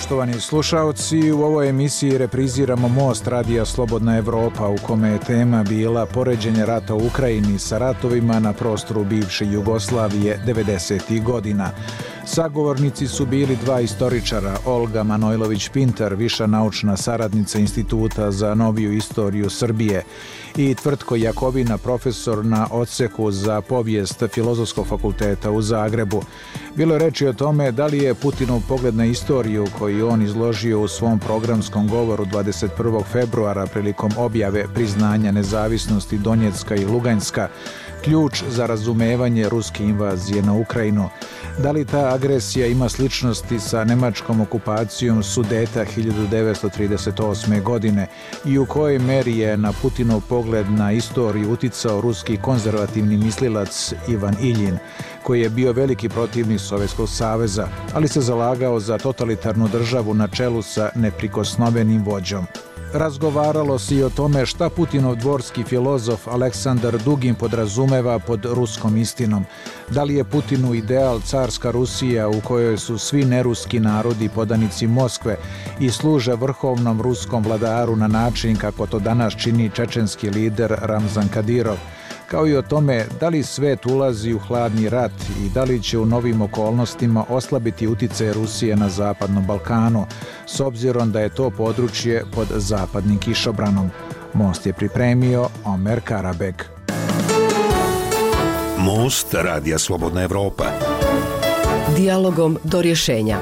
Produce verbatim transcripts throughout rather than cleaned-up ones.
Poštovani slušaoci, u ovoj emisiji repriziramo Most radija Slobodna Evropa, u kome je tema bila poređenje rata u Ukrajini sa ratovima na prostoru bivše Jugoslavije devedesetih godina. Sagovornici su bili dva istoričara, Olga Manojlović-Pintar, viša naučna saradnica Instituta za noviju istoriju Srbije, i Tvrtko Jakovina, profesor na odseku za povijest Filozofskog fakulteta u Zagrebu. Bilo je reči o tome da li je Putinov pogled na istoriju koji on izložio u svom programskom govoru dvadeset prvog februara prilikom objave priznanja nezavisnosti Donjecka i Luganjska ključ za razumevanje ruske invazije na Ukrajinu. Da li ta agresija ima sličnosti sa nemačkom okupacijom Sudeta hiljadu devetsto trideset osme. godine i u kojoj meri je na Putinov pogled na istoriju uticao ruski konzervativni mislilac Ivan Iljin, koji je bio veliki protivnik Sovjetskog saveza, ali se zalagao za totalitarnu državu na čelu sa neprikosnovenim vođom. Razgovaralo se i o tome šta Putinov dvorski filozof Aleksandar Dugin podrazumeva pod ruskom istinom. Da li je Putinu ideal carska Rusija u kojoj su svi neruski narodi podanici Moskve i služe vrhovnom ruskom vladaru na način kako to danas čini čečenski lider Ramzan Kadirov, kao i o tome da li svet ulazi u hladni rat i da li će u novim okolnostima oslabiti uticaj Rusije na Zapadnom Balkanu, s obzirom da je to područje pod zapadnim kišobranom. Most je pripremio Omer Karabeg. Most radija Slobodna Evropa. Dijalogom do rješenja.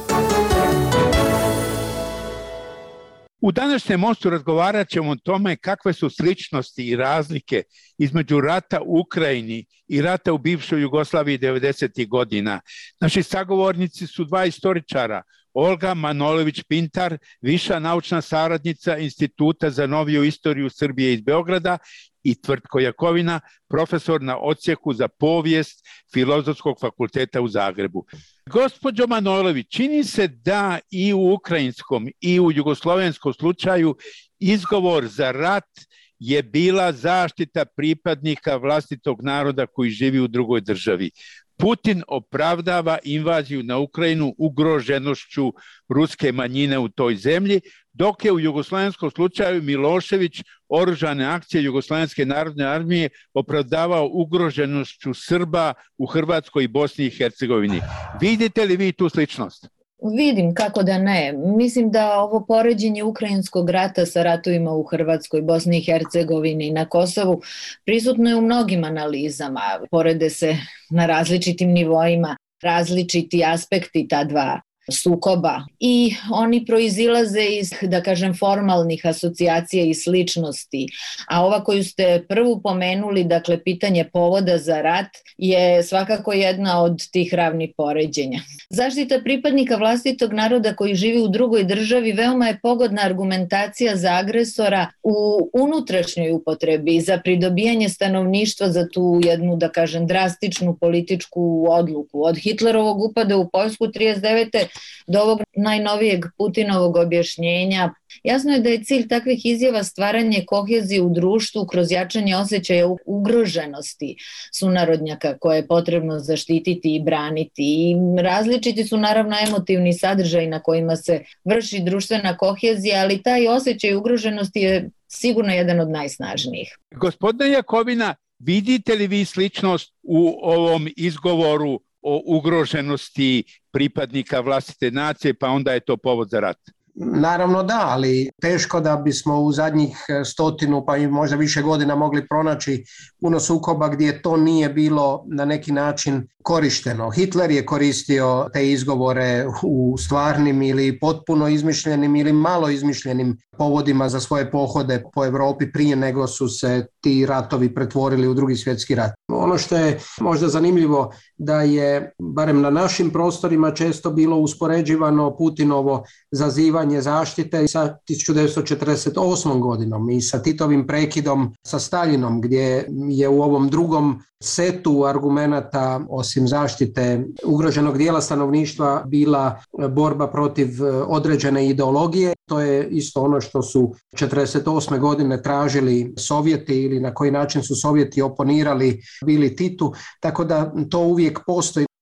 U današnjem mostu razgovarat ćemo o tome kakve su sličnosti i razlike između rata u Ukrajini i rata u bivšoj Jugoslaviji devedesetih godina. Naši sagovornici su dva istoričara, Olga Manojlović-Pintar, viša naučna saradnica Instituta za noviju istoriju Srbije iz Beograda, i Tvrtko Jakovina, profesor na odsjeku za povijest Filozofskog fakulteta u Zagrebu. Gospođo Manojlović, čini se da i u ukrajinskom i u jugoslovenskom slučaju izgovor za rat je bila zaštita pripadnika vlastitog naroda koji živi u drugoj državi. Putin opravdava invaziju na Ukrajinu ugroženošću ruske manjine u toj zemlji, dok je u jugoslovenskom slučaju Milošević oružane akcije Jugoslovenske narodne armije opravdavao ugroženošću Srba u Hrvatskoj i Bosni i Hercegovini. Vidite li vi tu sličnost? Vidim, kako da ne. Mislim da ovo poređenje ukrajinskog rata sa ratovima u Hrvatskoj, Bosni i Hercegovini i na Kosovu prisutno je u mnogim analizama. Porede se na različitim nivoima, različiti aspekti ta dva sukoba i oni proizilaze iz, da kažem, formalnih asocijacija i sličnosti. A ova koju ste prvu pomenuli, dakle pitanje povoda za rat, je svakako jedna od tih ravnih poređenja. Zaštita pripadnika vlastitog naroda koji živi u drugoj državi veoma je pogodna argumentacija za agresora u unutrašnjoj upotrebi za pridobijanje stanovništva za tu jednu, da kažem, drastičnu političku odluku. Od Hitlerovog upada u Poljsku trideset devete do ovog najnovijeg Putinovog objašnjenja. Jasno je da je cilj takvih izjava stvaranje kohezije u društvu kroz jačanje osjećaja ugroženosti sunarodnjaka koje je potrebno zaštititi i braniti. I različiti su naravno emotivni sadržaj na kojima se vrši društvena kohezija, ali taj osjećaj ugroženosti je sigurno jedan od najsnažnijih. Gospodine Jakovina, vidite li vi sličnost u ovom izgovoru o ugroženosti pripadnika vlastite nacije, pa onda je to povod za rat? Naravno da, ali teško da bismo u zadnjih stotinu pa i možda više godina mogli pronaći puno sukoba gdje to nije bilo na neki način korišteno. Hitler je koristio te izgovore u stvarnim ili potpuno izmišljenim ili malo izmišljenim povodima za svoje pohode po Europi prije nego su se ti ratovi pretvorili u Drugi svjetski rat. Ono što je možda zanimljivo da je, barem na našim prostorima, često bilo uspoređivano Putinovo zazivanje zaštite sa tisuću devetsto četrdeset osmom. godinom i sa Titovim prekidom sa Staljinom, gdje je u ovom drugom setu argumenata osim zaštite ugroženog dijela stanovništva bila borba protiv određene ideologije. To je isto ono što su četrdeset osme. godine tražili Sovjeti ili na koji način su Sovjeti oponirali bili Titu, tako da to uvijek postoji.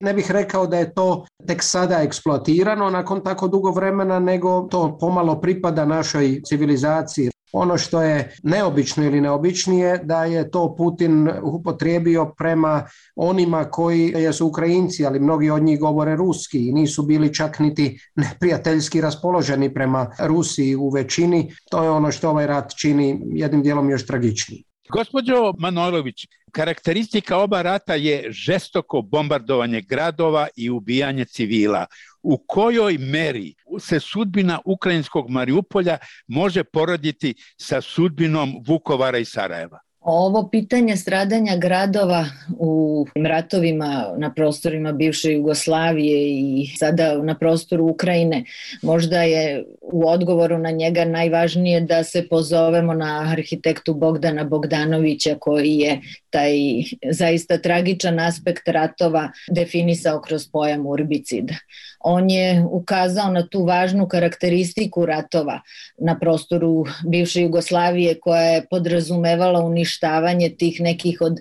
Ne bih rekao da je to tek sada eksploatirano nakon tako dugo vremena, nego to pomalo pripada našoj civilizaciji. Ono što je neobično ili neobičnije da je to Putin upotrijebio prema onima koji su Ukrajinci, ali mnogi od njih govore ruski i nisu bili čak niti neprijateljski raspoloženi prema Rusiji u većini. To je ono što ovaj rat čini jednim dijelom još tragičniji. Gospođo Manojlović, karakteristika oba rata je žestoko bombardovanje gradova i ubijanje civila. U kojoj meri se sudbina ukrajinskog Mariupolja može porediti sa sudbinom Vukovara i Sarajeva? Ovo pitanje stradanja gradova u ratovima na prostorima bivše Jugoslavije i sada na prostoru Ukrajine, možda je u odgovoru na njega najvažnije da se pozovemo na arhitektu Bogdana Bogdanovića, koji je taj zaista tragičan aspekt ratova definisao kroz pojam urbicida. On je ukazao na tu važnu karakteristiku ratova na prostoru bivše Jugoslavije koja je podrazumevala uništavanje tih nekih od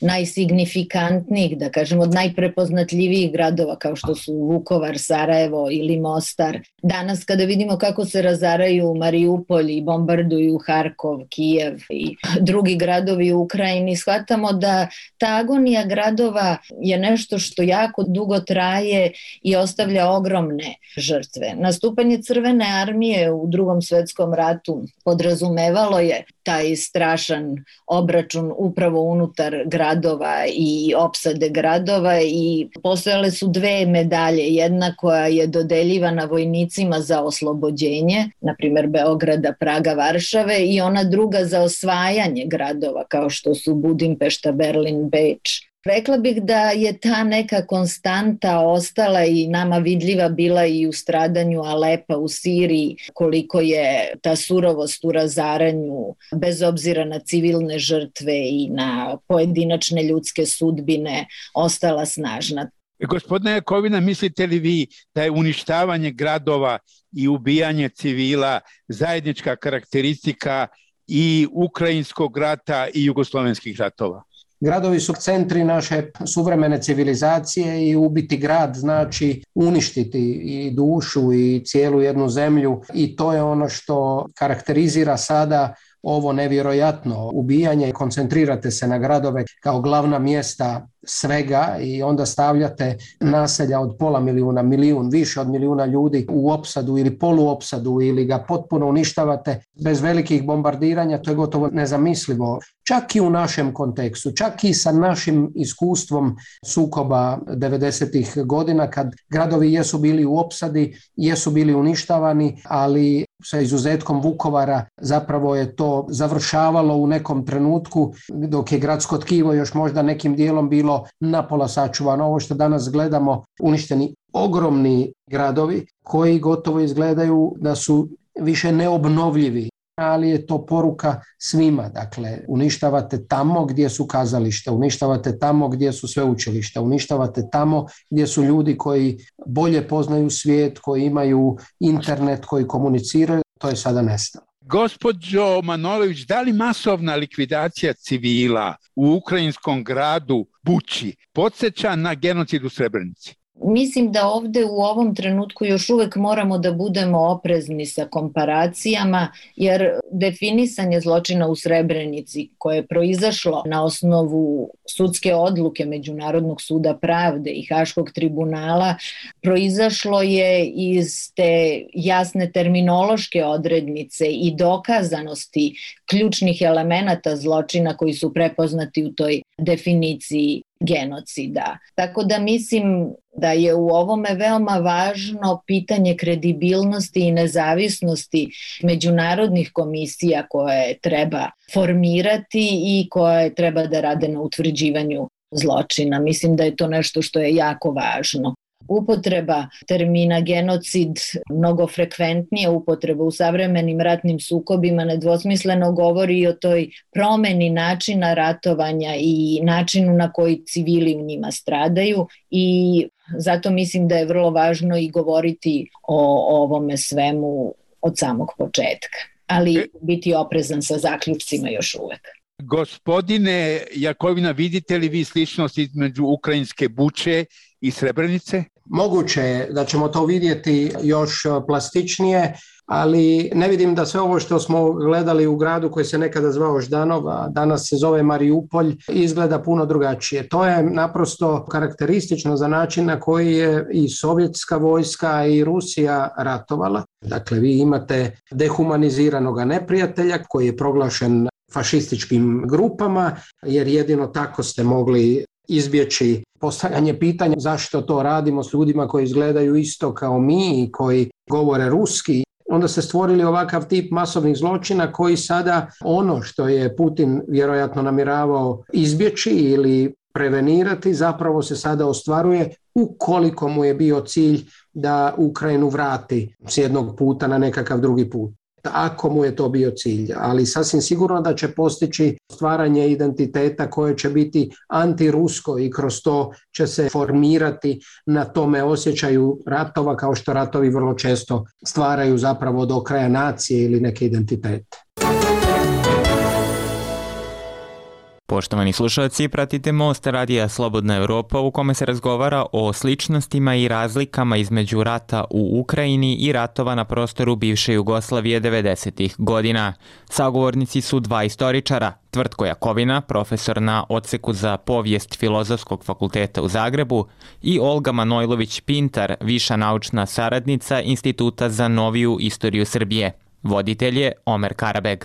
najsignifikantnijih, da kažem od najprepoznatljivijih gradova kao što su Vukovar, Sarajevo ili Mostar. Danas kada vidimo kako se razaraju Mariupolj i bombarduju Harkov, Kijev i drugi gradovi u Ukrajini, shvatamo da ta agonija gradova je nešto što jako dugo traje i ostavlja ogromne žrtve. Nastupanje Crvene armije u Drugom svetskom ratu podrazumevalo je taj strašan obračun upravo unutar gradova i opsade gradova i postojale su dve medalje, jedna koja je dodeljivana vojnicima za oslobođenje, na primjer Beograda, Praga, Varšave, i ona druga za osvajanje gradova kao što su Budimpešta, Berlin, Beč. Rekla bih da je ta neka konstanta ostala i nama vidljiva bila i u stradanju Alepa u Siriji, koliko je ta surovost u razaranju, bez obzira na civilne žrtve i na pojedinačne ljudske sudbine, ostala snažna. Gospodine Jakovina, mislite li vi da je uništavanje gradova i ubijanje civila zajednička karakteristika i ukrajinskog rata i jugoslovenskih ratova? Gradovi su centri naše suvremene civilizacije i ubiti grad znači uništiti i dušu i cijelu jednu zemlju, i to je ono što karakterizira sada ovo nevjerojatno ubijanje. Koncentrirate se na gradove kao glavna mjesta svega i onda stavljate naselja od pola milijuna, milijun, više od milijuna ljudi u opsadu ili poluopsadu ili ga potpuno uništavate bez velikih bombardiranja. To je gotovo nezamislivo. Čak i u našem kontekstu, čak i sa našim iskustvom sukoba devedesetih godina, kad gradovi jesu bili u opsadi, jesu bili uništavani, ali sa izuzetkom Vukovara zapravo je to završavalo u nekom trenutku, dok je gradsko tkivo još možda nekim dijelom bilo napola sačuvano. Ovo što danas gledamo, uništeni ogromni gradovi koji gotovo izgledaju da su više neobnovljivi, ali je to poruka svima. Dakle, uništavate tamo gdje su kazališta, uništavate tamo gdje su sveučilišta, uništavate tamo gdje su ljudi koji bolje poznaju svijet, koji imaju internet, koji komuniciraju. To je sada nestalo. Gospođo Manojlović, da li masovna likvidacija civila u ukrajinskom gradu Buči podsjeća na genocid u Srebrenici? Mislim da ovdje u ovom trenutku još uvijek moramo da budemo oprezni sa komparacijama, jer definisanje zločina u Srebrenici koje je proizašlo na osnovu sudske odluke Međunarodnog suda pravde i Haškog tribunala proizašlo je iz te jasne terminološke odrednice i dokazanosti ključnih elemenata zločina koji su prepoznati u toj definiciji genocida. Tako da mislim da je u ovome veoma važno pitanje kredibilnosti i nezavisnosti međunarodnih komisija koje treba formirati i koje treba da rade na utvrđivanju zločina. Mislim da je to nešto što je jako važno. Upotreba termina genocid, mnogo frekventnija upotreba u savremenim ratnim sukobima, nedvosmisleno govori o toj promeni načina ratovanja i načinu na koji civili u njima stradaju, i zato mislim da je vrlo važno i govoriti o ovome svemu od samog početka, ali biti oprezan sa zaključcima još uvek. Gospodine Jakovina, vidite li vi sličnost između ukrajinske Buče i Srebrenice? Moguće je da ćemo to vidjeti još plastičnije, ali ne vidim da sve ovo što smo gledali u gradu koji se nekada zvao Ždanov, a danas se zove Mariupolj, izgleda puno drugačije. To je naprosto karakteristično za način na koji je i sovjetska vojska i Rusija ratovala. Dakle, vi imate dehumaniziranog neprijatelja koji je proglašen fašističkim grupama, jer jedino tako ste mogli izbjeći postavljanje pitanja zašto to radimo s ljudima koji izgledaju isto kao mi i koji govore ruski. Onda ste stvorili ovakav tip masovnih zločina koji sada ono što je Putin vjerojatno namjeravao izbjeći ili prevenirati zapravo se sada ostvaruje ukoliko mu je bio cilj da Ukrajinu vrati s jednog puta na nekakav drugi put. Ako mu je to bio cilj, ali sasvim sigurno da će postići stvaranje identiteta koje će biti antirusko i kroz to će se formirati na tome osjećaju ratova, kao što ratovi vrlo često stvaraju zapravo do kraja nacije ili neke identitete. Poštovani slušalci, pratite Most radija Slobodna Evropa u kome se razgovara o sličnostima i razlikama između rata u Ukrajini i ratova na prostoru bivše Jugoslavije devedesetih godina. Sagovornici su dva istoričara, Tvrtko Jakovina, profesor na odseku za povijest Filozofskog fakulteta u Zagrebu, i Olga Manojlović-Pintar, viša naučna saradnica Instituta za noviju istoriju Srbije. Voditelj je Omer Karabeg.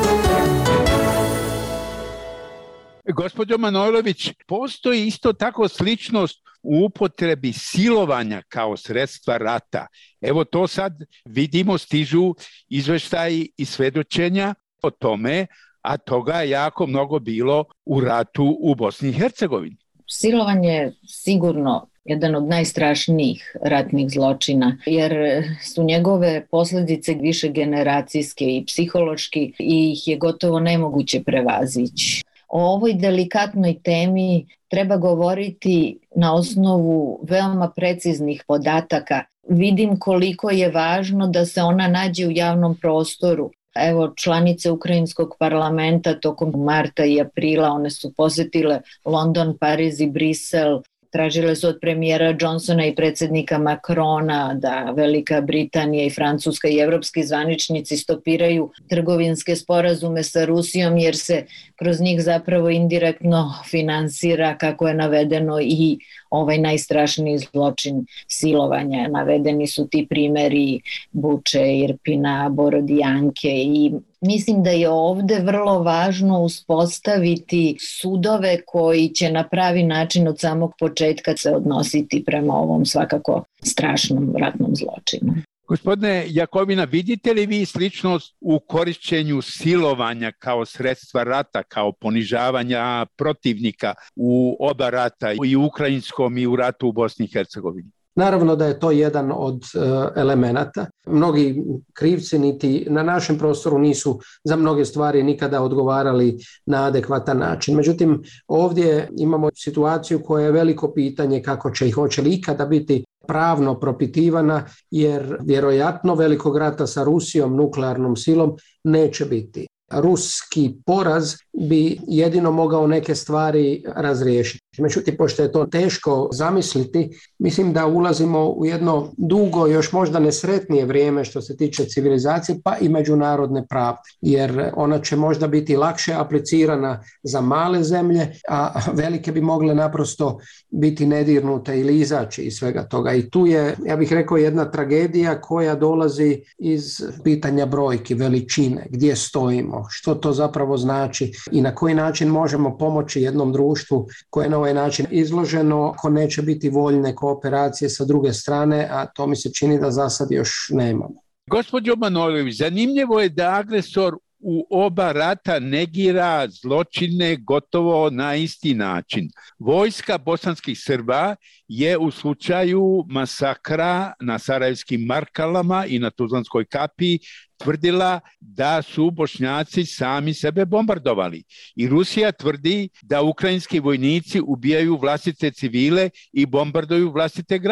Gospođo Manojlović, postoji isto tako sličnost u upotrebi silovanja kao sredstva rata. Evo to sad vidimo, stižu izveštaji i svedočenja o tome, a toga je jako mnogo bilo u ratu u Bosni i Hercegovini. Silovanje je sigurno jedan od najstrašnijih ratnih zločina, jer su njegove posljedice više generacijske i psihološki i ih je gotovo nemoguće prevazići. O ovoj delikatnoj temi treba govoriti na osnovu veoma preciznih podataka. Vidim koliko je važno da se ona nađe u javnom prostoru. Evo, članice Ukrajinskog parlamenta tokom marta i aprila, one su posjetile London, Pariz i Brisel. Tražile su od premijera Johnsona i predsjednika Macrona da Velika Britanija i Francuska i evropski zvaničnici stopiraju trgovinske sporazume sa Rusijom, jer se kroz njih zapravo indirektno finansira, kako je navedeno, i ovaj najstrašniji zločin silovanja. Navedeni su ti primjeri Buče, Irpina, Borodijanke i mislim da je ovdje vrlo važno uspostaviti sudove koji će na pravi način od samog početka se odnositi prema ovom svakako strašnom ratnom zločinu. Gospodine Jakovina, vidite li vi sličnost u korišćenju silovanja kao sredstva rata, kao ponižavanja protivnika u oba rata, i u ukrajinskom i u ratu u Bosni i Hercegovini? Naravno da je to jedan od uh, elemenata. Mnogi krivci niti na našem prostoru nisu za mnoge stvari nikada odgovarali na adekvatan način. Međutim, ovdje imamo situaciju koja je veliko pitanje kako će i hoće li ikada biti pravno propitivana, jer vjerojatno velikog rata sa Rusijom, nuklearnom silom, neće biti. Ruski poraz bi jedino mogao neke stvari razriješiti. Međutim, pošto je to teško zamisliti, mislim da ulazimo u jedno dugo, još možda nesretnije vrijeme što se tiče civilizacije, pa i međunarodne pravde, jer ona će možda biti lakše aplicirana za male zemlje, a velike bi mogle naprosto biti nedirnute ili izaći iz svega toga. I tu je, ja bih rekao, jedna tragedija koja dolazi iz pitanja brojki, veličine, gdje stojimo, što to zapravo znači i na koji način možemo pomoći jednom društvu koje je na ovaj način izloženo, ako neće biti voljne kooperacije sa druge strane, a to mi se čini da za sad još nemamo. Gospođo Manojlović, zanimljivo je da agresor u oba rata negira zločine gotovo na isti način. Vojska bosanskih Srba je u slučaju masakra na Sarajevskim Markalama i na Tuzlanskoj kapiji tvrdila da su Bošnjaci sami sebe bombardovali. I Rusija tvrdi da ukrajinski vojnici ubijaju vlastite civile i bombarduju vlastite gradove.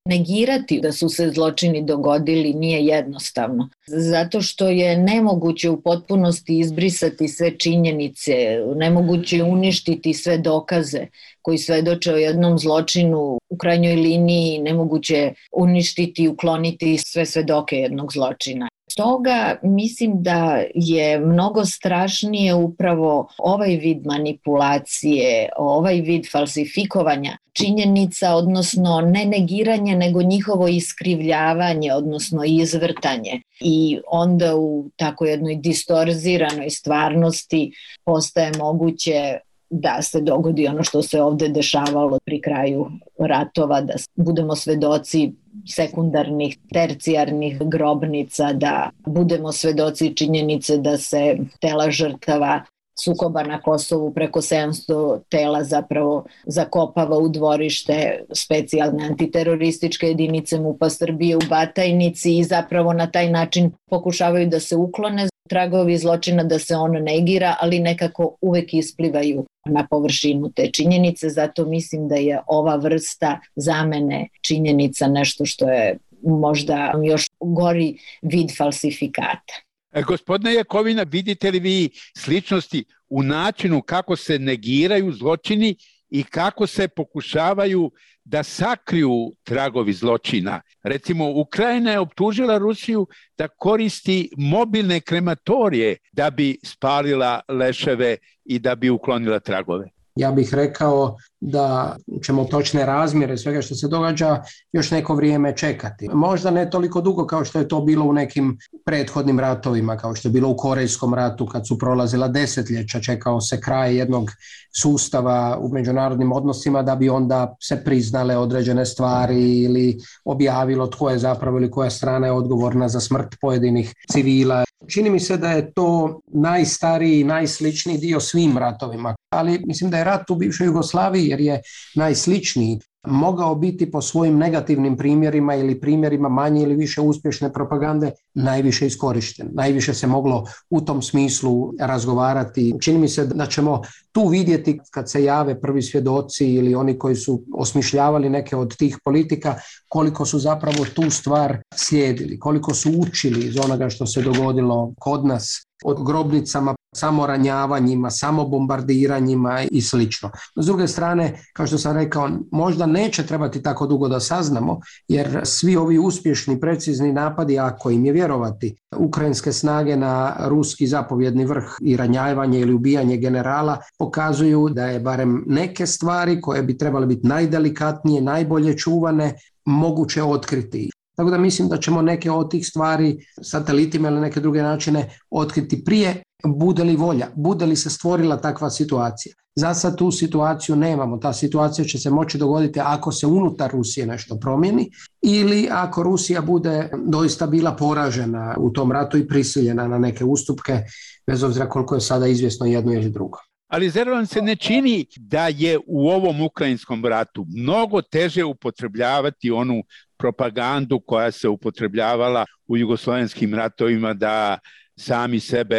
Negirati da su se zločini dogodili nije jednostavno, zato što je nemoguće u potpunosti izbrisati sve činjenice, nemoguće je uništiti sve dokaze koji svedoče o jednom zločinu, u krajnjoj liniji nemoguće je uništiti i ukloniti sve svedoke jednog zločina. Stoga mislim da je mnogo strašnije upravo ovaj vid manipulacije, ovaj vid falsifikovanja činjenica, odnosno ne negiranje, nego njihovo iskrivljavanje, odnosno izvrtanje. I onda u tako jednoj distorziranoj stvarnosti postaje moguće da se dogodi ono što se ovde dešavalo pri kraju ratova, da budemo svedoci sekundarnih, tercijarnih grobnica, da budemo svedoci činjenice da se tela žrtava sukoba na Kosovu, preko sedamsto tela zapravo zakopava u dvorište specijalne antiterorističke jedinice MUP-a Srbije u Batajnici i zapravo na taj način pokušavaju da se uklone tragovi zločina, da se on negira, ali nekako uvek isplivaju na površinu te činjenice. Zato mislim da je ova vrsta zamene činjenica nešto što je možda još gori vid falsifikata. E, gospodine Jakovina, vidite li vi sličnosti u načinu kako se negiraju zločini i kako se pokušavaju da sakriju tragovi zločina? Recimo, Ukrajina je optužila Rusiju da koristi mobilne krematorije da bi spalila leševe i da bi uklonila tragove. Ja bih rekao da ćemo točne razmjere svega što se događa još neko vrijeme čekati. Možda ne toliko dugo kao što je to bilo u nekim prethodnim ratovima, kao što je bilo u Korejskom ratu kad su prolazila desetljeća, čekao se kraj jednog sustava u međunarodnim odnosima da bi onda se priznale određene stvari ili objavilo tko je zapravo ili koja strana je odgovorna za smrt pojedinih civila. Čini mi se da je to najstariji, najsličniji dio svim ratovima, ali mislim da je rat u bivšoj Jugoslaviji, jer je najsličniji, mogao biti po svojim negativnim primjerima ili primjerima manje ili više uspješne propagande najviše iskorišten. Najviše se moglo u tom smislu razgovarati. Čini mi se da ćemo tu vidjeti kad se jave prvi svjedoci ili oni koji su osmišljavali neke od tih politika, koliko su zapravo tu stvar slijedili, koliko su učili iz onoga što se dogodilo kod nas, od grobnicama, samoranjavanjima, samobombardiranjima i slično. S druge strane, kao što sam rekao, možda neće trebati tako dugo da saznamo, jer svi ovi uspješni, precizni napadi, ako im je vjerovati, ukrajinske snage na ruski zapovjedni vrh i ranjavanje ili ubijanje generala pokazuju da je barem neke stvari koje bi trebale biti najdelikatnije, najbolje čuvane, moguće otkriti. Tako da mislim da ćemo neke od tih stvari satelitima ili neke druge načine otkriti prije, bude li volja, bude li se stvorila takva situacija. Za sad tu situaciju nemamo. Ta situacija će se moći dogoditi ako se unutar Rusije nešto promijeni ili ako Rusija bude doista bila poražena u tom ratu i prisiljena na neke ustupke, bez obzira koliko je sada izvjesno jedno ili drugo. Ali zar vam se ne čini da je u ovom ukrajinskom ratu mnogo teže upotrebljavati onu propagandu koja se upotrebljavala u jugoslovenskim ratovima, da sami sebe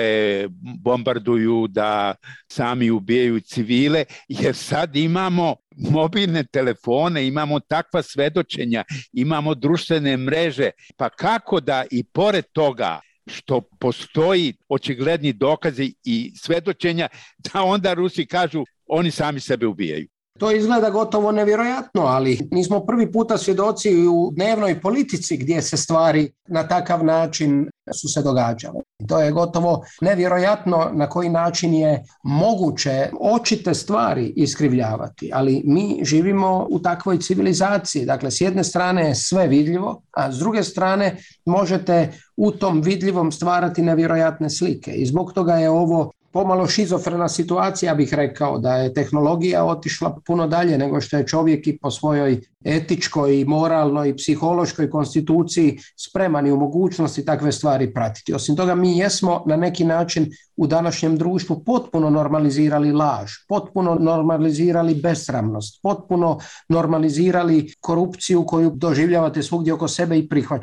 bombarduju, da sami ubijaju civile, jer sad imamo mobilne telefone, imamo takva svedočenja, imamo društvene mreže, pa kako da i pored toga što postoji očigledni dokazi i svedočenja, da onda Rusi kažu oni sami sebe ubijaju. To izgleda gotovo nevjerojatno, ali nismo prvi puta svjedoci u dnevnoj politici gdje se stvari na takav način su se događale. To je gotovo nevjerojatno na koji način je moguće očite stvari iskrivljavati, ali mi živimo u takvoj civilizaciji. Dakle, s jedne strane je sve vidljivo, a s druge strane možete u tom vidljivom stvarati nevjerojatne slike. I zbog toga je ovo pomalo šizofrena situacija, ja bih rekao, da je tehnologija otišla puno dalje nego što je čovjek i po svojoj etičkoj, moralnoj i psihološkoj konstituciji spreman i u mogućnosti takve stvari pratiti. Osim toga, mi jesmo na neki način u današnjem društvu potpuno normalizirali laž, potpuno normalizirali besramnost, potpuno normalizirali korupciju koju doživljavate svugdje oko sebe i prihvaćate.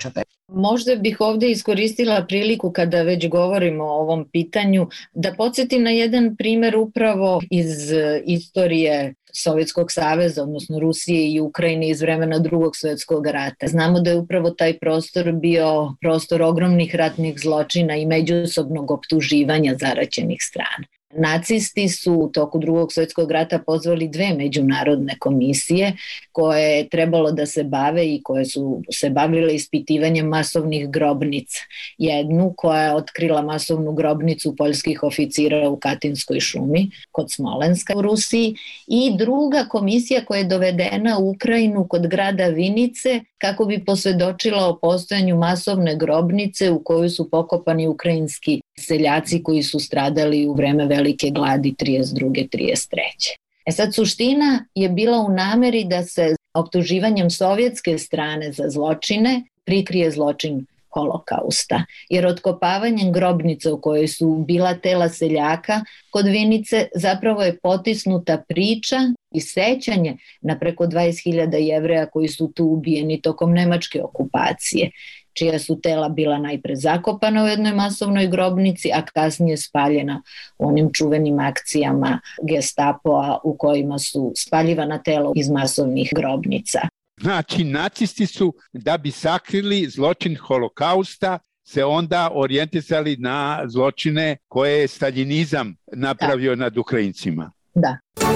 Možda bih ovdje iskoristila priliku kada već govorimo o ovom pitanju da podsjetim na jedan primjer upravo iz istorije Sovjetskog saveza, odnosno Rusije i Ukrajine iz vremena Drugog svjetskog rata. Znamo da je upravo taj prostor bio prostor ogromnih ratnih zločina i međusobnog optuživanja zaraćenih strana. Nacisti su u toku Drugog svjetskog rata pozvali dve međunarodne komisije koje je trebalo da se bave i koje su se bavile ispitivanjem masovnih grobnica. Jednu koja je otkrila masovnu grobnicu poljskih oficira u Katinskoj šumi kod Smolenska u Rusiji i druga komisija koja je dovedena u Ukrajinu kod grada Vinice kako bi posvjedočila o postojanju masovne grobnice u kojoj su pokopani ukrajinski seljaci koji su stradali u vreme velike gladi trideset druge trideset treće E sad, suština je bila u nameri da se optuživanjem sovjetske strane za zločine prikrije zločin Holokausta, jer otkopavanjem grobnice u kojoj su bila tela seljaka kod Vinice zapravo je potisnuta priča i sećanje na preko dvadeset hiljada Jevreja koji su tu ubijeni tokom nemačke okupacije, čija su tela bila najpre zakopana u jednoj masovnoj grobnici, a kasnije spaljena u onim čuvenim akcijama Gestapoa u kojima su spaljivana tela iz masovnih grobnica. Znači, nacisti su, da bi sakrili zločin Holokausta, se onda orijentisali na zločine koje je staljinizam napravio da. nad Ukrajincima. Da.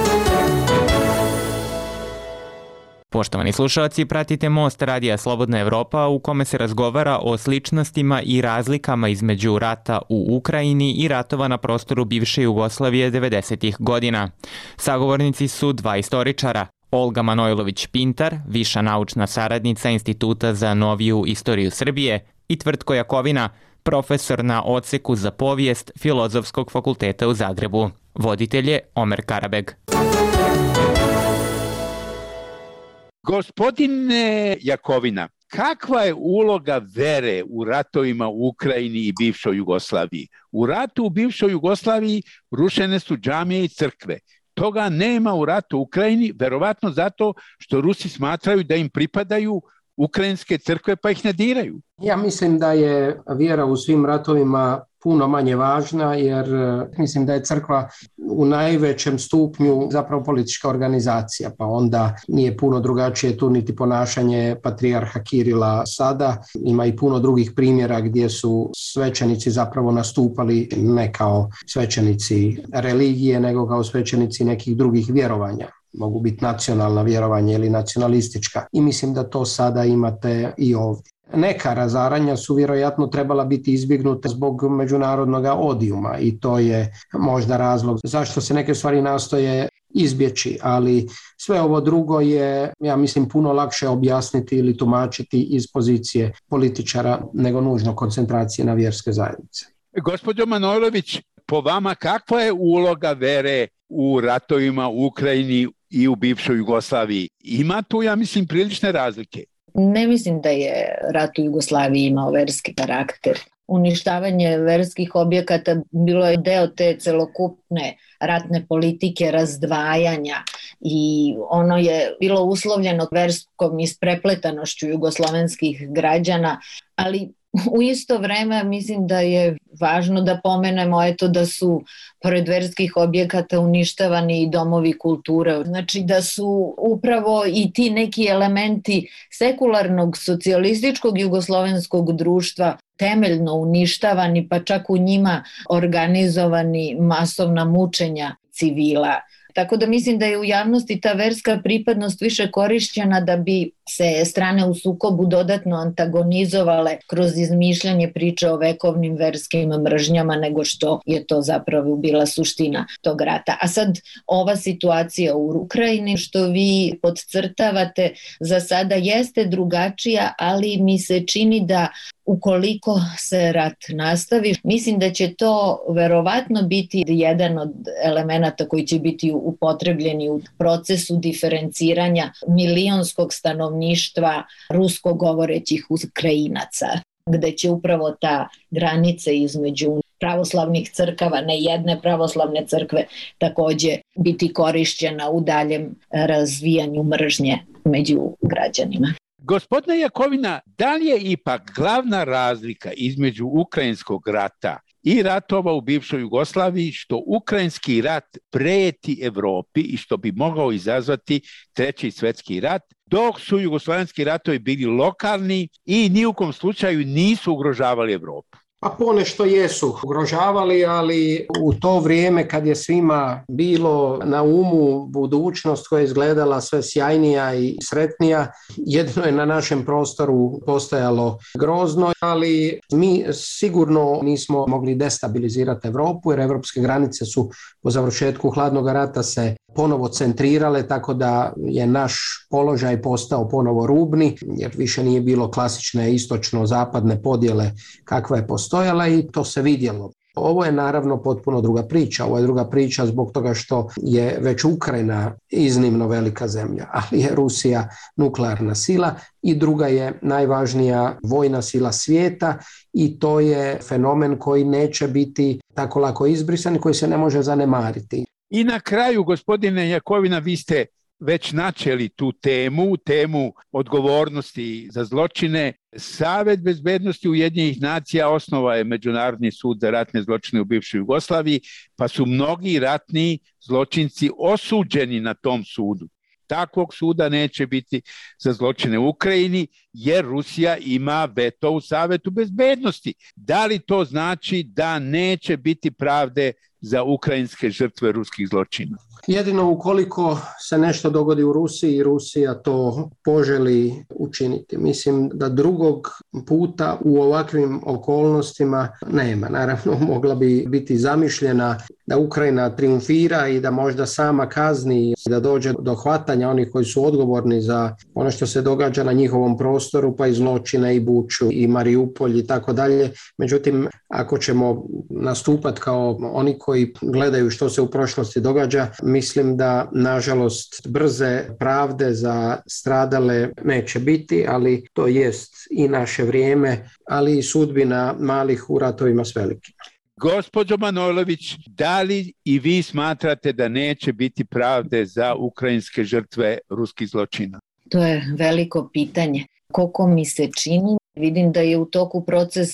Poštovani slušalci, pratite Most Radija Slobodna Evropa u kome se razgovara o sličnostima i razlikama između rata u Ukrajini i ratova na prostoru bivše Jugoslavije devedesetih godina. Sagovornici su dva istoričara. Olga Manojlović-Pintar, viša naučna saradnica Instituta za noviju istoriju Srbije, i Tvrtko Jakovina, profesor na odseku za povijest Filozofskog fakulteta u Zagrebu. Voditelj je Omer Karabeg. Gospodine Jakovina, kakva je uloga vere u ratovima u Ukrajini i bivšoj Jugoslaviji? U ratu u bivšoj Jugoslaviji rušene su džamije i crkve. Toga nema u ratu u Ukrajini, verovatno zato što Rusi smatraju da im pripadaju ukrajinske crkve pa ih ne diraju. Ja mislim da je vjera u svim ratovima puno manje važna, jer mislim da je crkva u najvećem stupnju zapravo politička organizacija, pa onda nije puno drugačije tu niti ponašanje patrijarha Kirila sada. Ima i puno drugih primjera gdje su svećenici zapravo nastupali ne kao svećenici religije, nego kao svećenici nekih drugih vjerovanja. Mogu biti nacionalna vjerovanja ili nacionalistička. I mislim da to sada imate i ovdje. Neka razaranja su vjerojatno trebala biti izbjegnuta zbog međunarodnog odijuma i to je možda razlog zašto se neke stvari nastoje izbjeći, ali sve ovo drugo je, ja mislim, puno lakše objasniti ili tumačiti iz pozicije političara nego nužno koncentracije na vjerske zajednice. Gospođo Manojlović, po vama kakva je uloga vere u ratovima u Ukrajini i u bivšoj Jugoslaviji? Ima tu, ja mislim, prilične razlike. Ne mislim da je rat u Jugoslaviji imao verski karakter. Uništavanje verskih objekata bilo je deo te celokupne ratne politike razdvajanja i ono je bilo uslovljeno verskom isprepletanošću jugoslovenskih građana, ali u isto vreme mislim da je važno da pomenemo eto da su pored verskih objekata uništavani i domovi kulture. Znači da su upravo i ti neki elementi sekularnog socijalističkog jugoslovenskog društva temeljno uništavani, pa čak u njima organizovani masovna mučenja civila. Tako da mislim da je u javnosti ta verska pripadnost više korišćena da bi se strane u sukobu dodatno antagonizovale kroz izmišljanje priče o vekovnim verskim mržnjama nego što je to zapravo bila suština tog rata. A sad ova situacija u Ukrajini što vi podcrtavate za sada jeste drugačija, ali mi se čini da ukoliko se rat nastavi, mislim da će to verovatno biti jedan od elemenata koji će biti upotrebljeni u procesu diferenciranja milionskog stanovništva rusko govorećih Ukrajinaca, gde će upravo ta granica između pravoslavnih crkava, ne jedne pravoslavne crkve, takođe biti korišćena u daljem razvijanju mržnje među građanima. Gospodine Jakovina, da li je ipak glavna razlika između ukrajinskog rata i ratova u bivšoj Jugoslaviji što ukrajinski rat preti Evropi i što bi mogao izazvati treći svjetski rat, dok su jugoslavenski ratovi bili lokalni i ni u kom slučaju nisu ugrožavali Evropu? Pa ponešto jesu ugrožavali, ali u to vrijeme kad je svima bilo na umu budućnost koja je izgledala sve sjajnija i sretnija, jedino je na našem prostoru postojalo grozno, ali mi sigurno nismo mogli destabilizirati Europu jer evropske granice su po završetku hladnog rata se ponovo centrirale, tako da je naš položaj postao ponovo rubni, jer više nije bilo klasične istočno-zapadne podjele kakva je postojala i to se vidjelo. Ovo je naravno potpuno druga priča. Ovo je druga priča zbog toga što je već Ukrajina iznimno velika zemlja, ali je Rusija nuklearna sila i druga je najvažnija vojna sila svijeta i to je fenomen koji neće biti tako lako izbrisan i koji se ne može zanemariti. I na kraju, gospodine Jakovina, vi ste već načeli tu temu, temu odgovornosti za zločine. Savet bezbednosti Ujedinjenih nacija osnova je Međunarodni sud za ratne zločine u bivšoj Jugoslaviji, pa su mnogi ratni zločinci osuđeni na tom sudu. Takvog suda neće biti za zločine u Ukrajini, jer Rusija ima veto u Savetu bezbednosti. Da li to znači da neće biti pravde za ukrajinske žrtve ruskih zločina? Jedino ukoliko se nešto dogodi u Rusiji i Rusija to poželi učiniti. Mislim da drugog puta u ovakvim okolnostima nema. Naravno, mogla bi biti zamišljena da Ukrajina triumfira i da možda sama kazni, da dođe do hvatanja onih koji su odgovorni za ono što se događa na njihovom prostoru, pa i zločine i Buču i Mariupolj i tako dalje. Međutim, ako ćemo nastupati kao oni koji gledaju što se u prošlosti događa, mislim da, nažalost, brze pravde za stradale neće biti, ali to jest i naše vrijeme, ali i sudbina malih u ratovima s velikima. Gospođo Manojlović, da li i vi smatrate da neće biti pravde za ukrajinske žrtve ruskih zločina? To je veliko pitanje. Koliko mi se čini, vidim da je u toku proces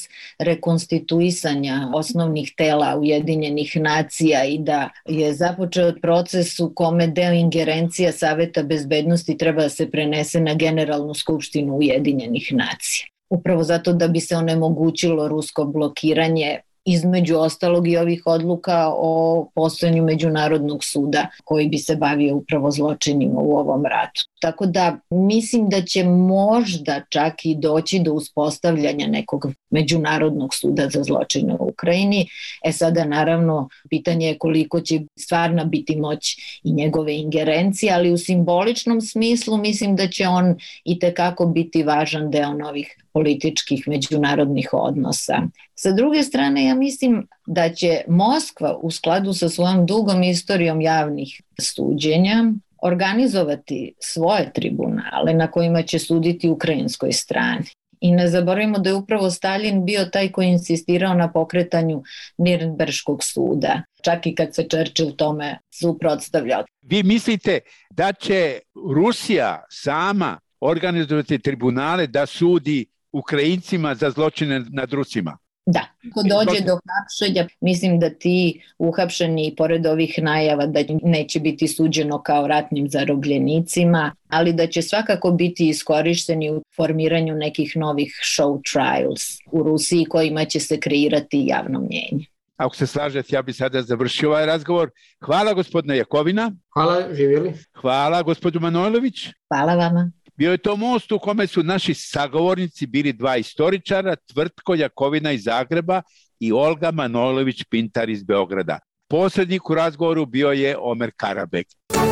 rekonstituisanja osnovnih tela Ujedinjenih nacija i da je započeo proces u kome deo ingerencija Saveta bezbednosti treba da se prenese na Generalnu skupštinu Ujedinjenih nacija. Upravo zato da bi se onemogućilo rusko blokiranje, između ostalog i ovih odluka o postojanju Međunarodnog suda koji bi se bavio upravo zločinima u ovom ratu. Tako da mislim da će možda čak i doći do uspostavljanja nekog Međunarodnog suda za zločine u Ukrajini. E sada naravno pitanje je koliko će stvarno biti moć i njegove ingerencije, ali u simboličnom smislu mislim da će on itekako biti važan deo novih političkih međunarodnih odnosa. Sa druge strane, ja mislim da će Moskva u skladu sa svojom dugom istorijom javnih suđenja organizovati svoje tribunale na kojima će suditi ukrajinskoj strani. I ne zaboravimo da je upravo Stalin bio taj koji insistirao na pokretanju Nirnberškog suda, čak i kad se Churchill tome suprotstavljao. Vi mislite da će Rusija sama organizovati tribunale da sudi Ukrajincima za zločine nad Rusima? Da, ako dođe do hapšenja, mislim da ti uhapšeni, pored ovih najava da neće biti suđeno kao ratnim zarobljenicima, ali da će svakako biti iskorišteni u formiranju nekih novih show trials u Rusiji kojima će se kreirati javno mnjenje. Ako se slažete, ja bih sada završio ovaj razgovor. Hvala gospodina Jakovina. Hvala, živjeli. Hvala gospođo Manojlović. Hvala vama. Bio je to most u kome su naši sagovornici bili dva istoričara, Tvrtko Jakovina iz Zagreba i Olga Manojlović-Pintar iz Beograda. Posrednik u razgovoru bio je Omer Karabek.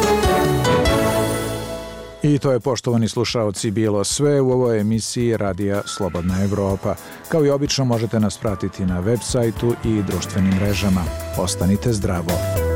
I to je, poštovani slušaoci, bilo sve u ovoj emisiji Radija Slobodna Evropa. Kao i obično možete nas pratiti na web sajtu i društvenim mrežama. Ostanite zdravo.